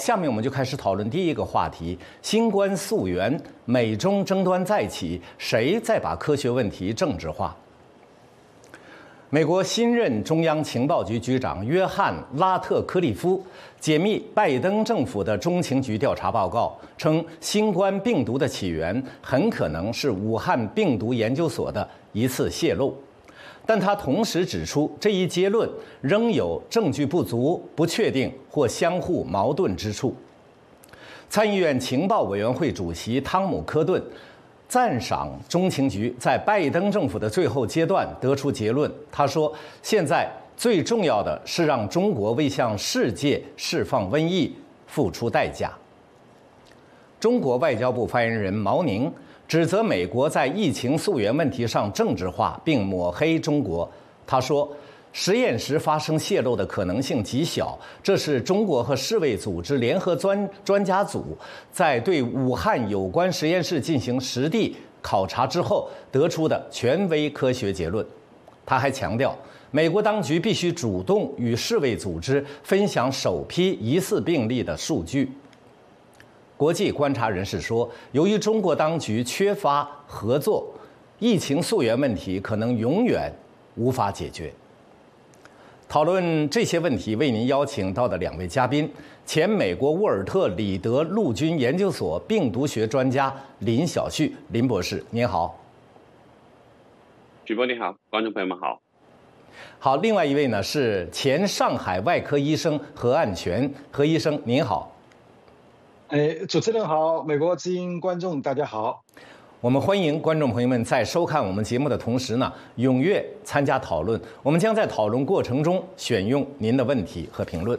下面我们就开始讨论第一个话题：新冠溯源，美中争端再起，谁在把科学问题政治化？美国新任中央情报局局长约翰·拉特克利夫解密拜登政府的中情局调查报告，称新冠病毒的起源很可能是武汉病毒研究所的一次泄露。但他同时指出，这一结论仍有证据不足、不确定或相互矛盾之处。参议院情报委员会主席汤姆·科顿赞赏中情局在拜登政府的最后阶段得出结论。他说：“现在最重要的是让中国为向世界释放瘟疫付出代价。”中国外交部发言人毛宁指责美国在疫情溯源问题上政治化，并抹黑中国。他说，实验时发生泄露的可能性极小，这是中国和世卫组织联合专家组在对武汉有关实验室进行实地考察之后得出的权威科学结论。他还强调，美国当局必须主动与世卫组织分享首批疑似病例的数据。国际观察人士说，由于中国当局缺乏合作，疫情溯源问题可能永远无法解决。讨论这些问题，为您邀请到的两位嘉宾：前美国沃尔特里德陆军研究所病毒学专家林晓旭，林博士，您好。 主播你好，观众朋友们好。 好，另外一位呢是前上海外科医生何岸全，何医生您好。 主持人好，美国之音观众大家好。 我们欢迎观众朋友们在收看我们节目的同时呢，踊跃参加讨论。我们将在讨论过程中选用您的问题和评论。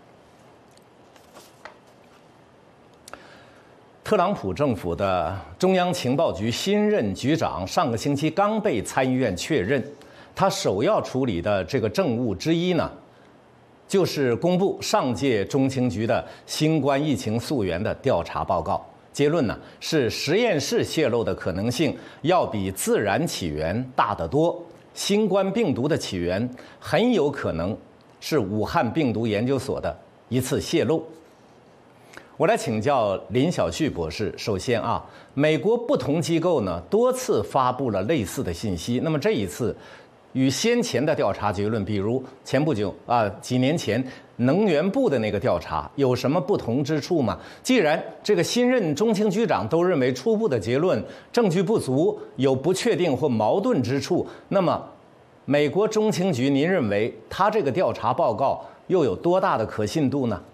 特朗普政府的中央情报局新任局长上个星期刚被参议院确认，他首要处理的这个政务之一呢，就是公布上届中情局的新冠疫情溯源的调查报告。结论呢是实验室泄露的可能性要比自然起源大得多，新冠病毒的起源很有可能是武汉病毒研究所的一次泄露。我来请教林晓旭博士。首先美国不同机构呢多次发布了类似的信息，那么这一次与先前的调查结论，比如前不久几年前能源部的那个调查，有什么不同之处吗？既然这个新任中情局长都认为初步的结论证据不足，有不确定或矛盾之处，那么美国中情局您认为他这个调查报告又有多大的可信度呢？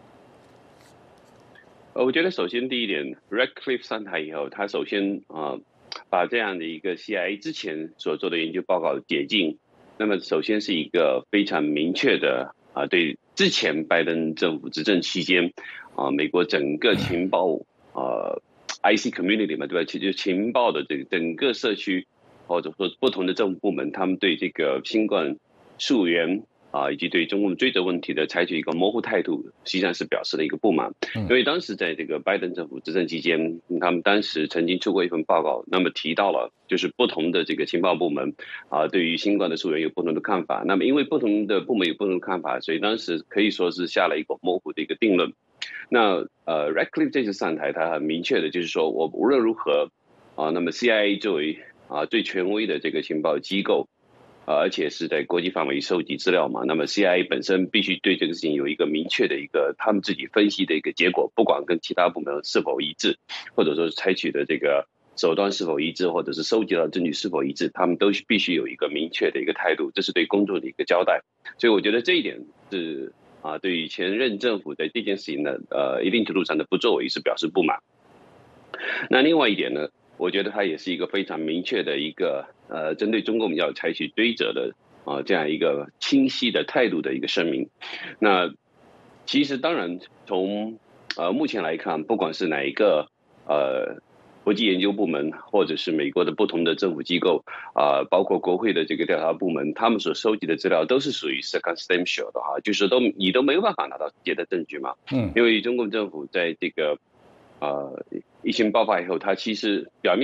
我觉得首先第一点 ，Radcliffe 上台以后，他首先把这样的一个 CIA 之前所做的研究报告解禁。那么首先是一个非常明确的对之前拜登政府执政期间美国整个情报IC community 嘛，对吧？其实情报的这个整个社区或者说不同的政府部门，他们对这个新冠溯源以及对中共追责问题的采取一个模糊态度，实际上是表示了一个不满。因为当时在这个拜登政府执政期间，他们当时曾经出过一份报告，那么提到了就是不同的这个情报部门对于新冠的溯源有不同的看法。那么因为不同的部门有不同的看法，所以当时可以说是下了一个模糊的一个定论。那Radcliffe 这次上台，他很明确的就是说，我无论如何那么 CIA 作为最权威的这个情报机构。而且是在国际范围收集资料嘛，那么 CIA 本身必须对这个事情有一个明确的一个他们自己分析的一个结果，不管跟其他部门是否一致，或者说是采取的这个手段是否一致，或者是收集到证据是否一致，他们都必须有一个明确的一个态度，这是对公众的一个交代。所以我觉得这一点是对于前任政府在这件事情的一定程度上的不作为是表示不满。那另外一点呢，我觉得它也是一个非常明确的一个针对中共要采取追责的这样一个清晰的态度的一个声明。那其实当然从目前来看，不管是哪一个国际研究部门，或者是美国的不同的政府机构包括国会的这个调查部门，他们所收集的资料都是属于 circumstantial 的就是你都没有办法拿到直接的证据嘛。因为中共政府在这个疫情爆发以后，它其实表面上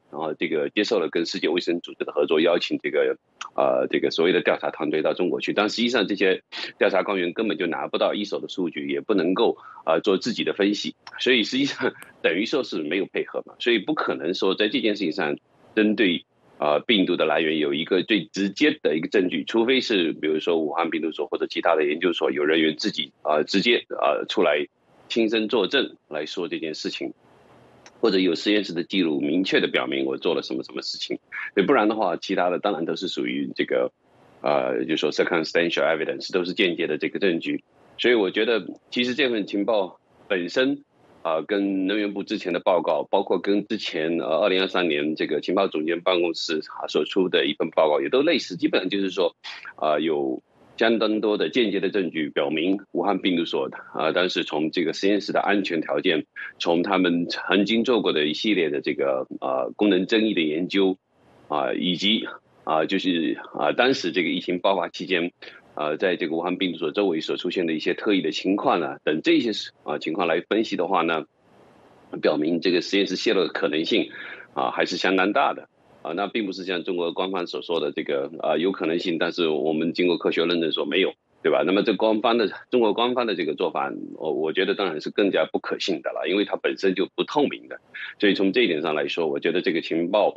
这个接受了跟世界卫生组织的合作，邀请这个所谓的调查团队到中国去，但实际上这些调查官员根本就拿不到一手的数据，也不能够做自己的分析，所以实际上等于说是没有配合嘛，所以不可能说在这件事情上针对病毒的来源有一个最直接的一个证据，除非是比如说武汉病毒所或者其他的研究所有人员自己直接出来亲身作证来说这件事情，或者有实验室的记录明确的表明我做了什么什么事情，不然的话，其他的当然都是属于这个就说 circumstantial evidence 都是间接的这个证据，所以我觉得其实这份情报本身跟能源部之前的报告，包括跟之前2023年这个情报总监办公室所出的一份报告也都类似，基本上就是说有相当多的间接的证据表明武汉病毒所但是从这个实验室的安全条件，从他们曾经做过的一系列的这个功能争议的研究以及就是当时这个疫情爆发期间在这个武汉病毒所周围所出现的一些特异的情况等这些情况来分析的话呢，表明这个实验室泄露的可能性还是相当大的那并不是像中国官方所说的这个有可能性，但是我们经过科学认证说没有，对吧？那么这中国官方的这个做法我觉得当然是更加不可信的了，因为它本身就不透明的，所以从这一点上来说，我觉得这个情报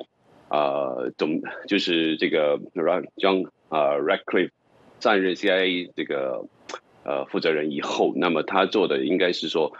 就是这个 John Ratcliffe 上任 CIA 这个负责人以后，那么他做的应该是说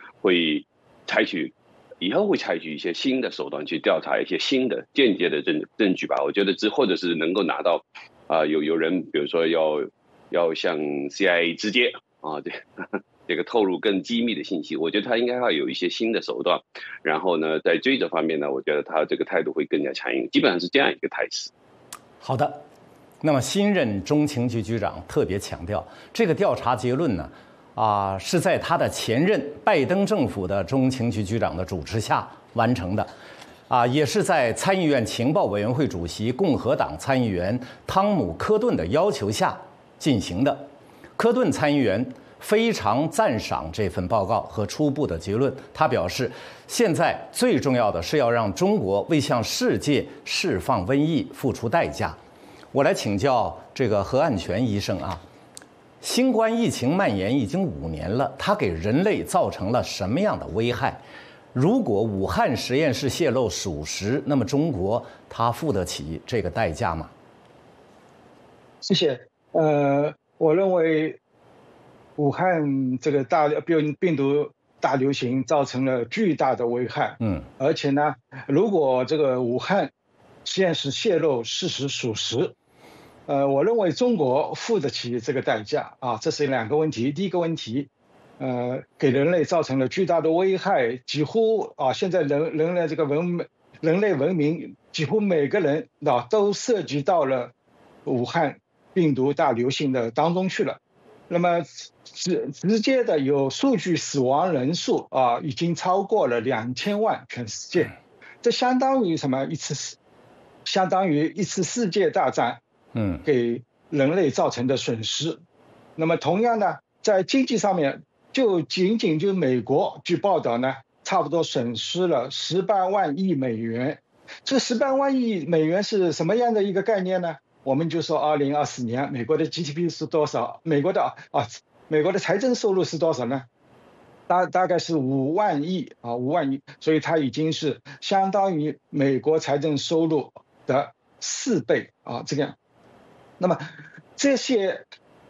以后会采取一些新的手段去调查一些新的间接的证据吧。我觉得或者是能够拿到有人比如说要向 CIA 直接这个透露更机密的信息，我觉得他应该要有一些新的手段，然后呢在追这方面呢，我觉得他这个态度会更加强硬，基本上是这样一个态势。 好的，那么新任中情局局长特别强调，这个调查结论呢是在他的前任拜登政府的中情局局长的主持下完成的也是在参议院情报委员会主席共和党参议员汤姆·科顿的要求下进行的。科顿参议员非常赞赏这份报告和初步的结论，他表示，现在最重要的是要让中国为向世界释放瘟疫付出代价。我来请教这个何岸全医生新冠疫情蔓延已经5年了，它给人类造成了什么样的危害？如果武汉实验室泄露属实，那么中国它付得起这个代价吗？ 谢谢。我认为武汉这个病毒大流行造成了巨大的危害。而且呢，如果这个武汉实验室泄露事实属实，我认为中国付得起这个代价这是2个问题。第一个问题，给人类造成了巨大的危害，几乎现在人类这个人类文明几乎每个人都涉及到了武汉病毒大流行的当中去了。那么直接的有数据死亡人数已经超过了2000万，全世界，这相当于什么？相当于一次世界大战。给人类造成的损失。那么同样呢，在经济上面，就美国据报道呢，差不多损失了18万亿美元。这18万亿美元是什么样的一个概念呢？我们就说2024年美国的 GDP 是多少？美国的财政收入是多少呢？大概是5万亿5万亿，所以它已经是相当于美国财政收入的4倍这样。那么这些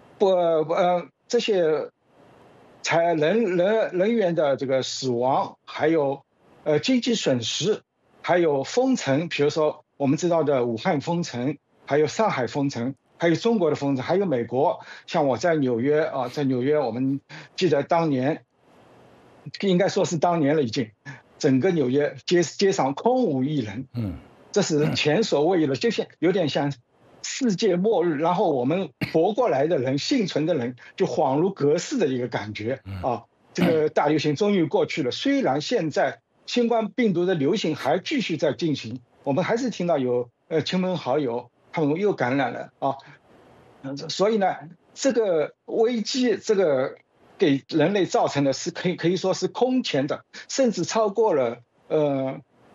人员的这个死亡，还有经济损失，还有封城，比如说我们知道的武汉封城，还有上海封城，还有中国的封城，还有美国，像我在纽约我们记得当年，应该说是当年了，已经整个纽约街上空无一人，这是前所未有的，就像有点像世界末日，然后我们活过来的人，幸存的人就恍如隔世的一个感觉这个大流行终于过去了，虽然现在新冠病毒的流行还继续在进行，我们还是听到有亲朋好友他们又感染了所以呢，这个危机这个给人类造成的是可以说是空前的，甚至超过了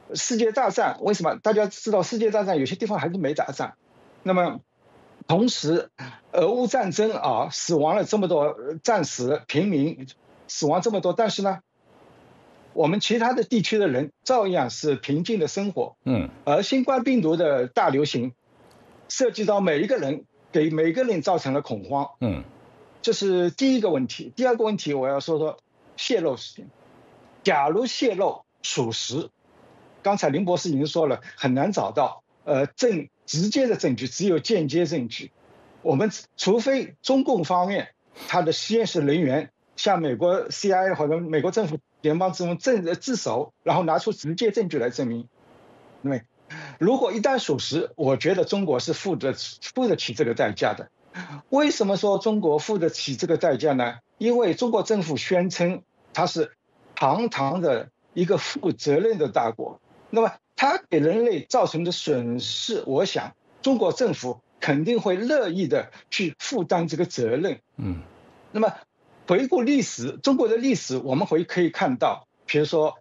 世界大战为什么大家知道世界大战有些地方还是没打仗？那么同时，俄乌战争啊，死亡了这么多战士、平民，死亡这么多，但是呢，我们其他的地区的人照样是平静的生活。而新冠病毒的大流行，涉及到每一个人，给每个人造成了恐慌。这是第一个问题。第二个问题，我要说说泄露事情。假如泄露属实，刚才林博士已经说了，很难找到直接的证据，只有间接证据。我们除非中共方面他的实验室人员向美国 CIA 或者美国政府联邦政府自首，然后拿出直接证据来证明。对，如果一旦属实，我觉得中国是付得起这个代价的。为什么说中国付得起这个代价呢？因为中国政府宣称它是堂堂的一个负责任的大国，那么它给人类造成的损失，我想中国政府肯定会乐意的去负担这个责任。那么回顾历史，中国的历史我们可以看到，比如说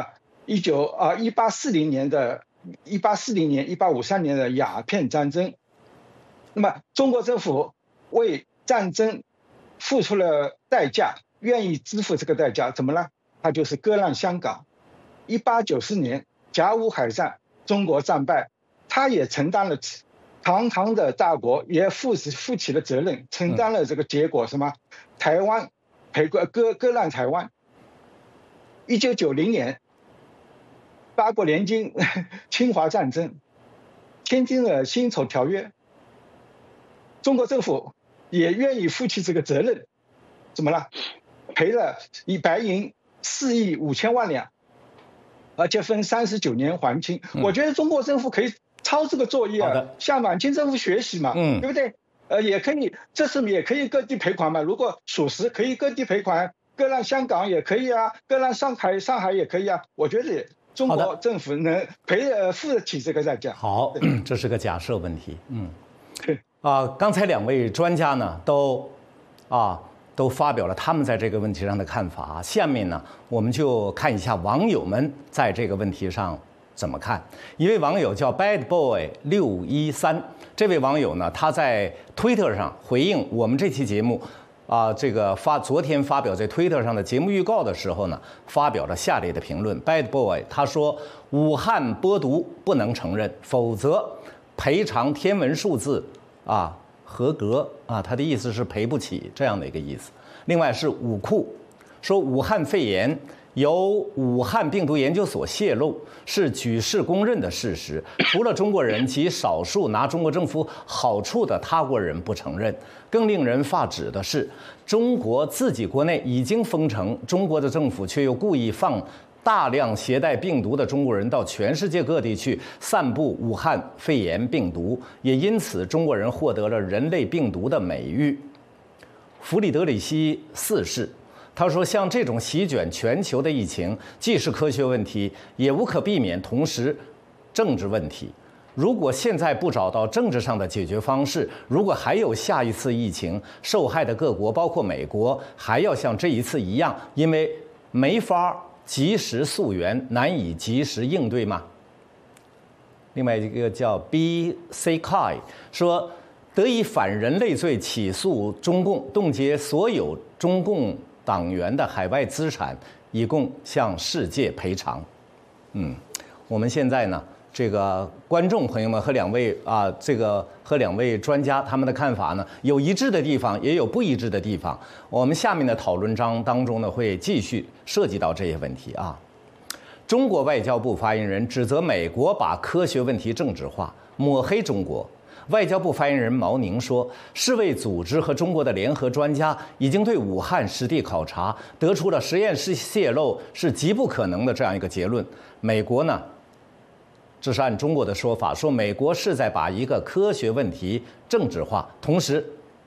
1840年、1853年的鸦片战争，那么中国政府为战争付出了代价，愿意支付这个代价，怎么了？它就是割让香港。1894年甲午海战，中国战败，他也承担了堂堂的大国也负起了责任，承担了这个结果，什么？台湾割让台湾。1990年，八国联军侵华战争，签订了辛丑条约，中国政府也愿意负起这个责任，怎么了？赔了白银4亿5千万两，而且分39年还清。我觉得中国政府可以抄这个作业啊，向满清政府学习嘛，对不对？也可以，这次也可以各地赔款嘛。如果属实，可以各地赔款，割让香港也可以啊，割让上海也可以啊。我觉得中国政府能付得起这个代价。 好，这是个假设问题。刚才两位专家呢都发表了他们在这个问题上的看法。下面呢，我们就看一下网友们在这个问题上怎么看。一位网友叫 Bad Boy 613，这位网友呢，他在推特上回应我们这期节目昨天发表在推特上的节目预告的时候呢，发表了下列的评论。Bad Boy 他说，武汉播毒不能承认，否则赔偿天文数字合格他的意思是赔不起这样的一个意思。另外是武库说，武汉肺炎由武汉病毒研究所泄露是举世公认的事实，除了中国人及少数拿中国政府好处的他国人不承认。更令人发指的是，中国自己国内已经封城，中国的政府却又故意放大量携带病毒的中国人到全世界各地去散布武汉肺炎病毒，也因此中国人获得了人类病毒的美誉。弗里德里希4世他说，像这种席卷全球的疫情，既是科学问题，也无可避免同时政治问题。如果现在不找到政治上的解决方式，如果还有下一次疫情，受害的各国包括美国还要像这一次一样，因为没法及时溯源，难以及时应对吗？另外一个叫 B.C. Kai 说，得以反人类罪起诉中共，冻结所有中共党员的海外资产，以供向世界赔偿。我们现在呢，这个观众朋友们和两位专家他们的看法呢，有一致的地方，也有不一致的地方。我们下面的讨论章当中呢，会继续涉及到这些问题中国外交部发言人指责美国把科学问题政治化，抹黑中国。外交部发言人毛宁说，世卫组织和中国的联合专家已经对武汉实地考察，得出了实验室泄露是极不可能的这样一个结论。美国呢，这是按中国的说法，说美国是在把一个科学问题政治化，同时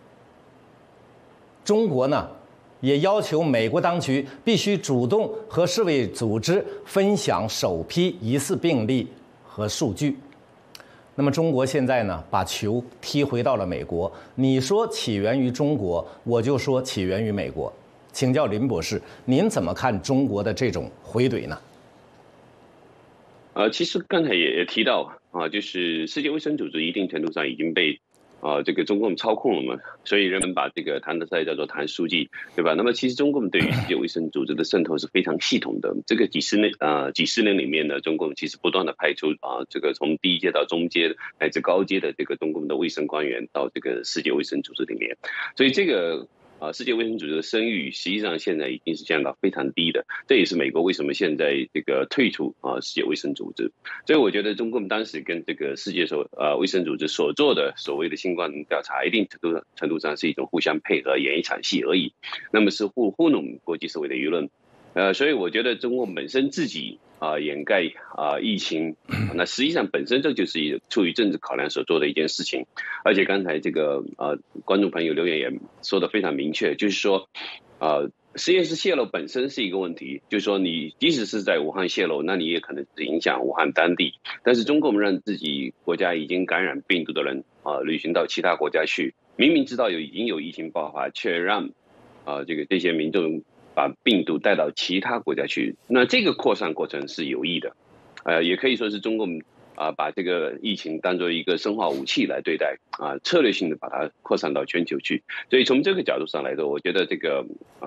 中国呢也要求美国当局必须主动和世卫组织分享首批疑似病例和数据。那么中国现在呢，把球踢回到了美国。你说起源于中国，我就说起源于美国。请教林博士，您怎么看中国的这种回怼呢？ 其实刚才也提到啊，就是世界卫生组织一定程度上已经被这个中共操控了嘛，所以人们把这个谭德赛叫做谭书记，对吧？那么其实中共对于世界卫生组织的渗透是非常系统的。这个几十年里面呢，中共其实不断的派出这个从低阶到中阶乃至高阶的这个中共的卫生官员到这个世界卫生组织里面，所以这个。世界卫生组织的声誉实际上现在已经是降到非常低的，这也是美国为什么现在这个退出世界卫生组织。所以我觉得中共当时跟这个世界卫生组织所做的所谓的新冠调查，一定程度上是一种互相配合演一场戏而已，那么是糊弄国际社会的舆论。所以我觉得中共本身自己掩盖疫情，那实际上本身这就是出于政治考量所做的一件事情。而且刚才这个观众朋友留言也说得非常明确，就是说实验室泄露本身是一个问题，就是说你即使是在武汉泄露，那你也可能是影响武汉当地。但是中共让自己国家已经感染病毒的人旅行到其他国家去，明明知道已经有疫情爆发，却让这些民众把病毒带到其他国家去，那这个扩散过程是有意的，也可以说是中共把这个疫情当作一个生化武器来对待，策略性的把它扩散到全球去。所以从这个角度上来说，我觉得这个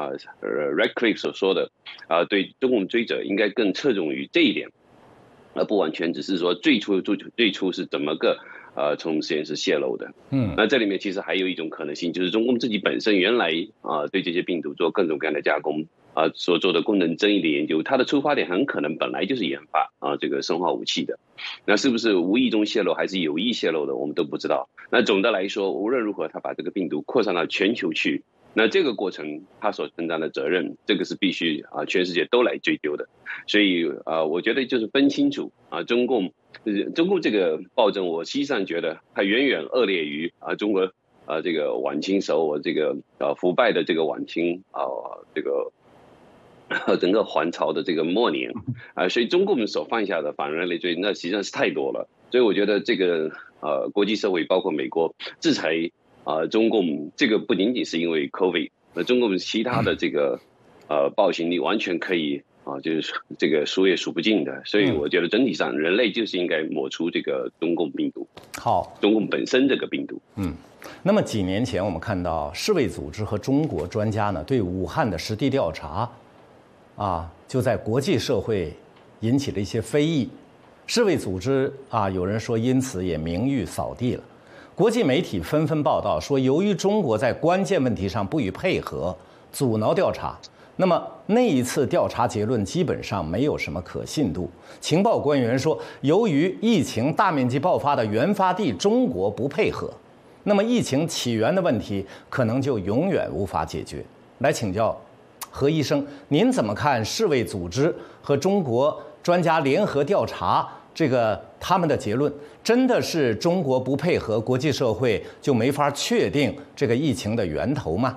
Radcliffe 所说的对中共追责应该更侧重于这一点，而不完全只是说最初是怎么个从实验室泄露的。那这里面其实还有一种可能性，就是中共自己本身原来对这些病毒做各种各样的加工所做的功能争议的研究，它的出发点很可能本来就是研发这个生化武器的。那是不是无意中泄露还是有意泄露的，我们都不知道。那总的来说，无论如何，它把这个病毒扩散到全球去，那这个过程他所承担的责任，这个是必须全世界都来追究的。所以我觉得就是分清楚中共这个暴政，我实际上觉得它远远恶劣于中国这个晚清时候这个腐败的这个晚清这个整个皇朝的这个末年所以中共所犯下的反人类罪，那实际上是太多了。所以我觉得这个国际社会包括美国制裁中共，这个不仅仅是因为 COVID， 那中共其他的这个暴行，你完全可以就是这个数也数不尽的。所以我觉得整体上人类就是应该抹除这个中共病毒，中共本身这个病毒。 那么几年前我们看到世卫组织和中国专家呢对武汉的实地调查就在国际社会引起了一些非议。世卫组织有人说因此也名誉扫地了。国际媒体纷纷报道说，由于中国在关键问题上不予配合，阻挠调查，那么那一次调查结论基本上没有什么可信度。情报官员说，由于疫情大面积爆发的原发地中国不配合，那么疫情起源的问题可能就永远无法解决。来请教何医生，您怎么看世卫组织和中国专家联合调查这个他们的结论？真的是中国不配合，国际社会就没法确定这个疫情的源头吗？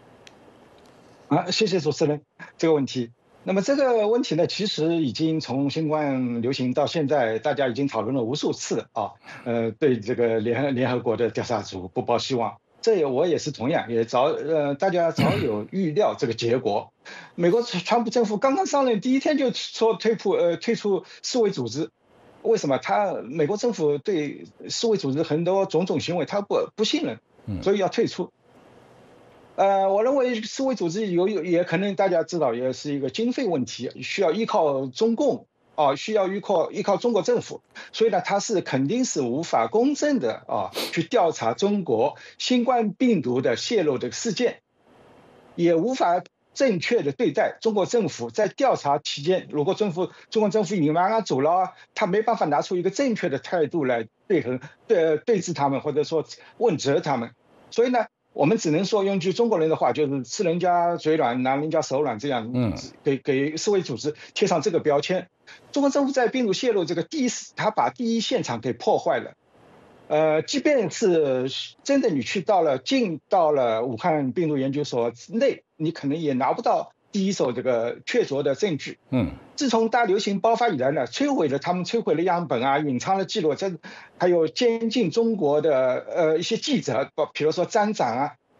谢谢主持人这个问题。那么这个问题呢，其实已经从新冠流行到现在，大家已经讨论了无数次了对这个联合国的调查组不抱希望。我也是同样，大家早有预料这个结果。美国川普政府刚刚上任第一天就说退出世卫组织，为什么？美国政府对世卫组织很多种种行为他不信任，所以要退出。我认为世卫组织也可能大家知道，也是一个经费问题，需要依靠中共需要依靠中国政府，所以呢，它肯定是无法公正的去调查中国新冠病毒的泄露的事件，也无法正确的对待中国政府在调查期间，如果中国政府隐瞒阻挠他没办法拿出一个正确的态度来对峙他们，或者说问责他们。所以呢，我们只能说用句中国人的话，就是吃人家嘴软拿人家手软，这样给世卫组织贴上这个标签。中国政府在病毒泄露这个他把第一现场给破坏了。即便是真的你进到了武汉病毒研究所内，你可能也拿不到第一手这个确凿的证据。自从大流行爆发以来呢，他们摧毁了样本隐藏了记录，还有监禁中国的一些记者，比如说张长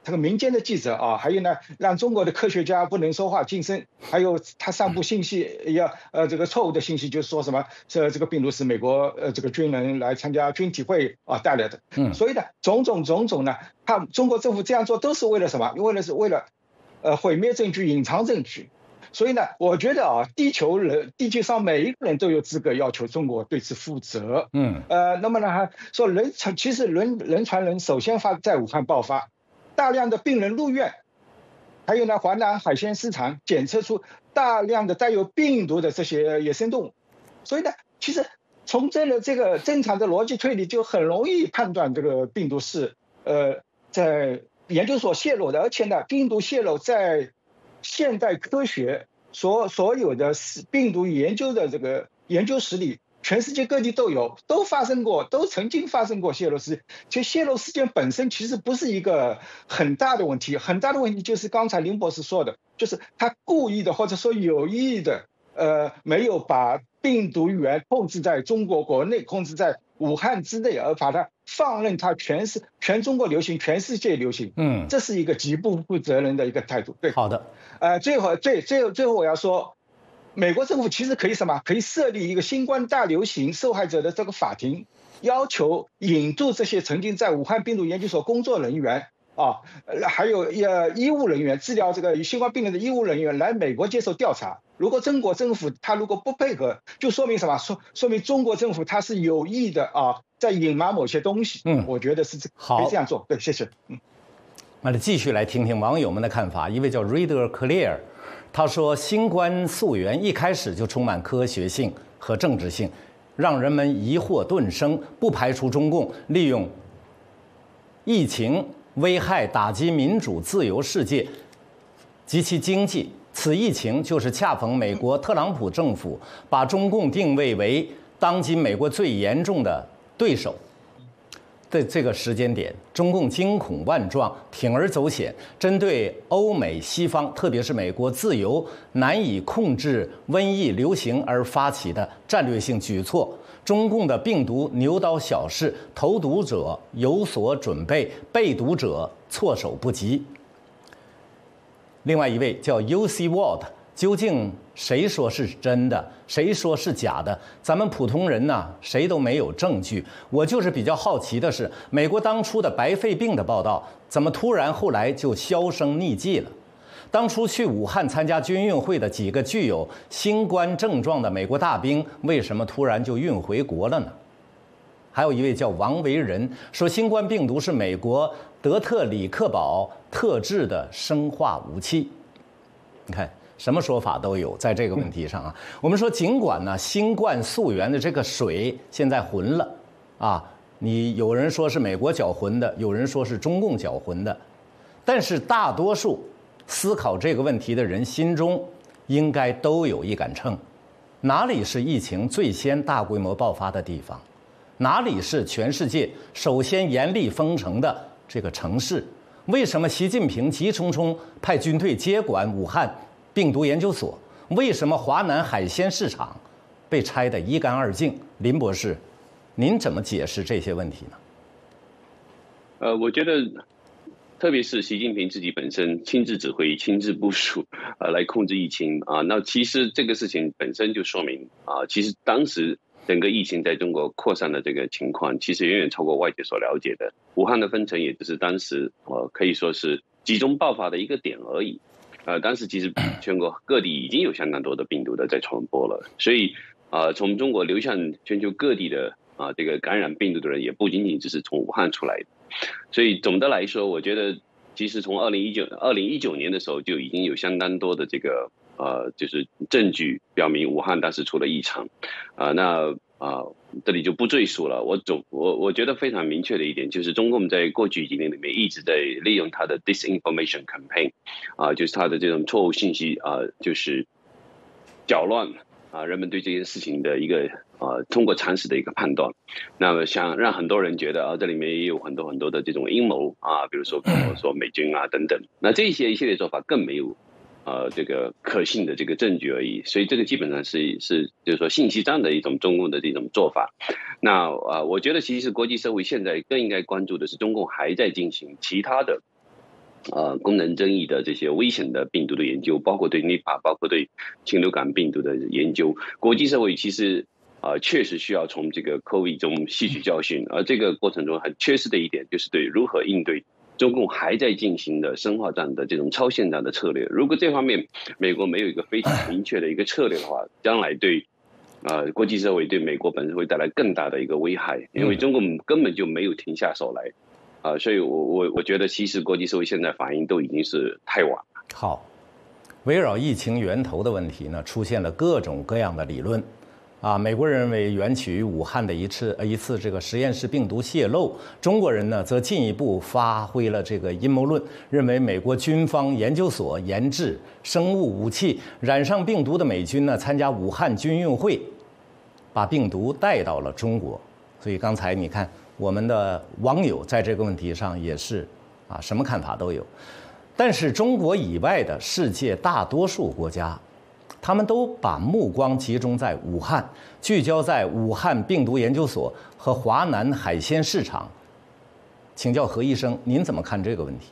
这个民间的记者啊，还有呢，让中国的科学家不能说话噤声，还有他散布信息这个错误的信息，就是说什么这个病毒是美国这个军人来参加军体会啊带来的。所以呢，种种呢，中国政府这样做都是为了什么？为了毁灭证据、隐藏证据。所以呢，我觉得啊，地球上每一个人都有资格要求中国对此负责。那么呢，还说其实人传人首先在武汉爆发，大量的病人入院，还有呢，华南海鲜市场检测出大量的带有病毒的这些野生动物。所以呢，其实从这个正常的逻辑推理，就很容易判断这个病毒是在研究所泄露的，而且呢，病毒泄露在现代科学所有的病毒研究的这个研究室里，全世界各地都曾经发生过泄露事件。其实泄露事件本身其实不是一个很大的问题，很大的问题就是刚才林博士说的，就是他故意的或者说有意的没有把病毒源控制在中国国内，控制在武汉之内，而把它放任它全中国流行，全世界流行。这是一个极不负责任的一个态度。对， 好的。 最后我要说，美国政府其实可以可以设立一个新冠大流行受害者的这个法庭，要求引渡这些曾经在武汉病毒研究所工作人员还有医务人员，治疗这个新冠病人的医务人员来美国接受调查。如果中国政府他如果不配合，就说明什么？说明中国政府他是有意的在隐瞒某些东西。我觉得是可以这样做。对，谢谢。 那继续来听听网友们的看法。一位叫 Reader Clear， 他说，新冠溯源一开始就充满科学性和政治性，让人们疑惑顿生，不排除中共利用疫情危害打击民主自由世界及其经济。此疫情就是恰逢美国特朗普政府把中共定位为当今美国最严重的对手的这个时间点，中共惊恐万状，铤而走险，针对欧美西方，特别是美国自由难以控制瘟疫流行而发起的战略性举措。中共的病毒牛刀小试，投毒者有所准备，被毒者措手不及。另外一位叫 UC Ward， 究竟谁说是真的，谁说是假的？咱们普通人呢，谁都没有证据。我就是比较好奇的是，美国当初的白肺病的报道，怎么突然后来就销声匿迹了？当初去武汉参加军运会的几个具有新冠症状的美国大兵，为什么突然就运回国了呢？还有一位叫王维仁说，新冠病毒是美国德特里克堡特制的生化武器。你看，什么说法都有在这个问题上啊。我们说，尽管呢，新冠溯源的这个水现在浑了你有人说是美国搅浑的，有人说是中共搅浑的，但是大多数思考这个问题的人心中应该都有一杆秤，哪里是疫情最先大规模爆发的地方？哪里是全世界首先严厉封城的这个城市？为什么习近平急匆匆派军队接管武汉病毒研究所？为什么华南海鲜市场被拆得一干二净？林博士，您怎么解释这些问题呢？我觉得，特别是习近平自己本身亲自指挥、亲自部署来控制疫情那其实这个事情本身就说明其实当时整个疫情在中国扩散的这个情况，其实远远超过外界所了解的。武汉的封城也只是当时可以说是集中爆发的一个点而已。当时其实全国各地已经有相当多的病毒的在传播了，所以从中国流向全球各地的这个感染病毒的人也不仅仅只是从武汉出来的。所以总的来说，我觉得其实从2019年的时候就已经有相当多的这个就是证据表明武汉当时出了异常这里就不赘述了。我觉得非常明确的一点就是，中共在过去几年里面一直在利用它的 disinformation campaign 就是它的这种错误信息就是搅乱人们对这件事情的一个通过常识的一个判断，那么想让很多人觉得这里面也有很多很多的这种阴谋比如说美军等等，那这些一系列做法更没有这个可信的这个证据而已，所以这个基本上是就是说信息战的一种中共的这种做法。那我觉得其实国际社会现在更应该关注的是，中共还在进行其他的功能争议的这些危险的病毒的研究，包括对 Nipah， 包括对禽流感病毒的研究，国际社会其实确实需要从这个 COVID 中吸取教训。而这个过程中很缺失的一点，就是对如何应对中共还在进行的生化战的这种超限战的策略。如果这方面美国没有一个非常明确的一个策略的话，将来对国际社会对美国本身会带来更大的一个危害，因为中共根本就没有停下手来。所以我觉得其实国际社会现在反应都已经是太晚了。 好，围绕疫情源头的问题呢，出现了各种各样的理论。美国人认为源起于武汉的一次这个实验室病毒泄漏，中国人呢则进一步发挥了这个阴谋论，认为美国军方研究所研制生物武器，染上病毒的美军呢参加武汉军运会，把病毒带到了中国。所以刚才你看，我们的网友在这个问题上也是什么看法都有。但是中国以外的世界大多数国家，他们都把目光集中在武汉，聚焦在武汉病毒研究所和华南海鲜市场。请教何医生，您怎么看这个问题？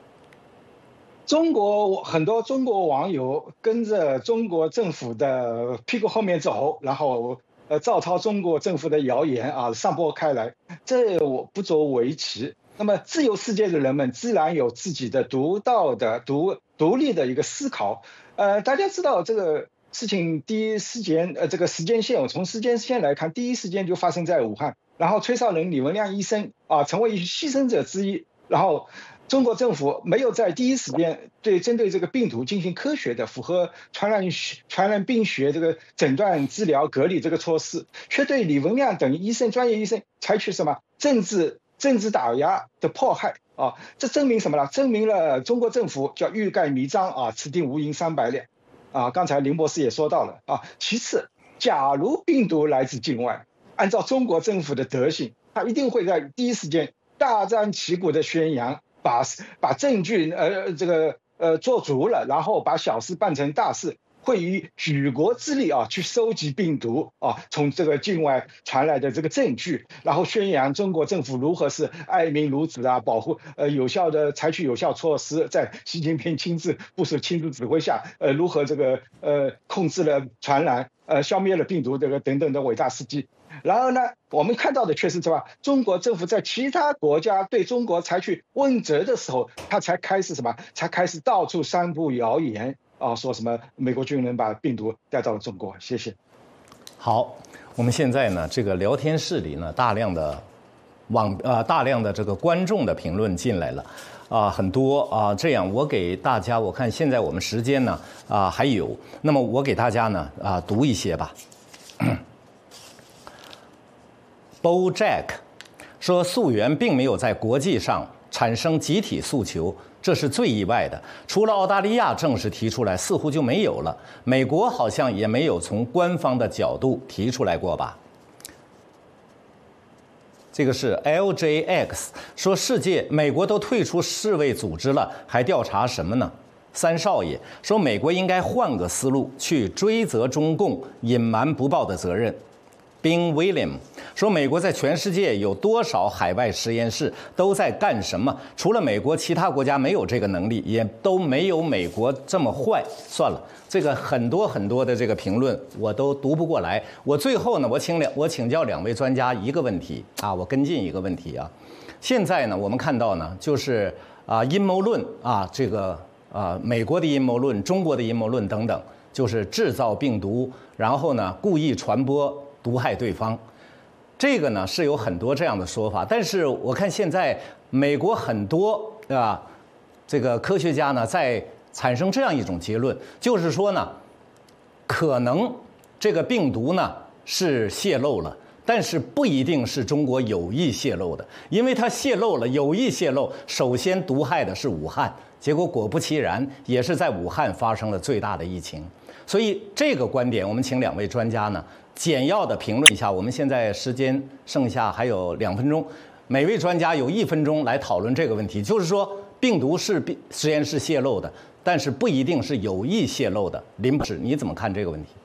很多中国网友跟着中国政府的屁股后面走，然后照抄中国政府的谣言散播开来，这我不足为奇。那么自由世界的人们自然有自己的独到的独立的一个思考。大家知道这个事情第一时间这个时间线，我从时间线来看，第一时间就发生在武汉，然后吹哨人李文亮医生成为牺牲者之一，然后中国政府没有在第一时间针对这个病毒进行科学的符合传染病学这个诊断、治疗、隔离这个措施，却对李文亮等专业医生采取什么政治打压的迫害这证明什么呢？证明了中国政府叫欲盖弥彰此地无银300两刚才林博士也说到了其次，假如病毒来自境外，按照中国政府的德行，他一定会在第一时间大张旗鼓的宣扬，把证据做足了，然后把小事办成大事，会以举国之力去收集病毒从这个境外传来的这个证据，然后宣扬中国政府如何是爱民如子保护采取有效措施，在习近平亲自部署、亲自指挥下，如何控制了传染，消灭了病毒等等的伟大事迹。然而呢，我们看到的却是中国政府在其他国家对中国采取问责的时候，他才开始到处散布谣言说什么美国军人把病毒带到了中国。谢谢。 好，我们现在呢，这个聊天室里呢，大量的这个观众的评论进来了很多这样我给大家，我看现在我们时间呢还有，那么我给大家呢读一些吧。BoJack 说，溯源并没有在国际上产生集体诉求，这是最意外的。除了澳大利亚正式提出来，似乎就没有了。美国好像也没有从官方的角度提出来过吧。这个是 LJX 说，美国都退出世卫组织了，还调查什么呢？三少爷说，美国应该换个思路去追责中共隐瞒不报的责任。Bing William 说，美国在全世界有多少海外实验室，都在干什么？除了美国，其他国家没有这个能力，也都没有美国这么坏。算了，这个很多的这个评论我都读不过来。我最后呢，我请教两位专家一个问题我跟进一个问题现在呢，我们看到呢，就是阴谋论这个美国的阴谋论、中国的阴谋论等等，就是制造病毒，然后呢故意传播，毒害对方。这个呢是有很多这样的说法，但是我看现在美国很多这个科学家呢在产生这样一种结论，就是说呢，可能这个病毒呢是泄露了，但是不一定是中国有意泄露的，因为它泄露了，有意泄露，首先毒害的是武汉，结果果不其然，也是在武汉发生了最大的疫情。所以这个观点，我们请两位专家呢简要的评论一下。我们现在时间剩下还有2分钟，每位专家有1分钟来讨论这个问题。就是说，病毒是实验室泄露的，但是不一定是有意泄露的。林博士，你怎么看这个问题？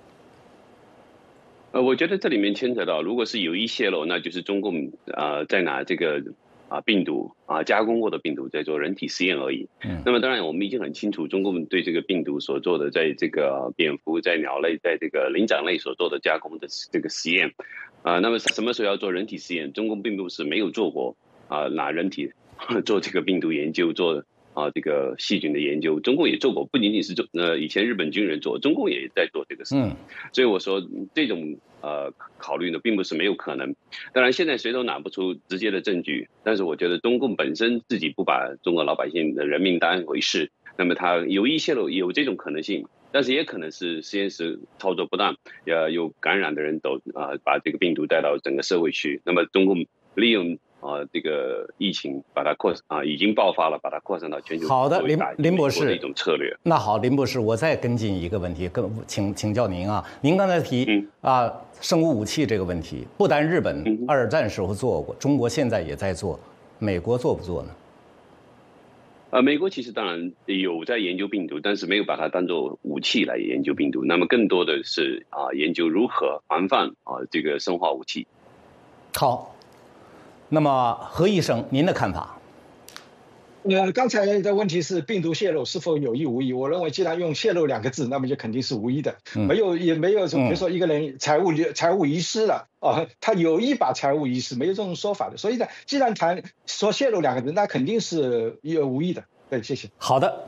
我觉得这里面牵扯到，如果是有意泄露，那就是中共在拿这个病毒加工过的病毒在做人体实验而已。那么当然我们已经很清楚，中共对这个病毒所做的，在这个蝙蝠、在鸟类、在这个灵长类所做的加工的这个实验，那么什么时候要做人体实验？中共并不是没有做过拿人体做这个病毒研究，做这个细菌的研究，中共也做过，不仅仅是以前日本军人做，中共也在做这个事。所以我说这种考虑呢，并不是没有可能。当然，现在谁都拿不出直接的证据，但是我觉得中共本身自己不把中国老百姓的人命当一回事，那么他有意泄露有这种可能性，但是也可能是实验室操作不当，有感染的人都把这个病毒带到整个社会去，那么中共利用这个疫情把它已经爆发了，把它扩散到全球。 好的，林博士的一种策略。 那好，林博士，我再跟进一个问题，请教您啊。您刚才提生物武器这个问题，不但日本二战时候做过，中国现在也在做，美国做不做呢？ 美国其实当然有在研究病毒，但是没有把它当作武器来研究病毒，那么更多的是研究如何防范这个生化武器。 好。那么何医生，您的看法？ 刚才的问题是病毒泄露是否有意无意？我认为既然用泄露2个字，那么就肯定是无意的，也没有比如说一个人财务遗失了他有意把财物遗失，没有这种说法的。所以呢，既然说泄露2个字，那肯定是无意的。对，谢谢。 好的，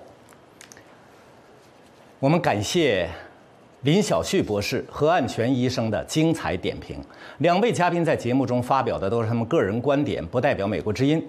我们感谢林晓旭博士、何岸全医生的精彩点评。2位嘉宾在节目中发表的都是他们个人观点，不代表美国之音。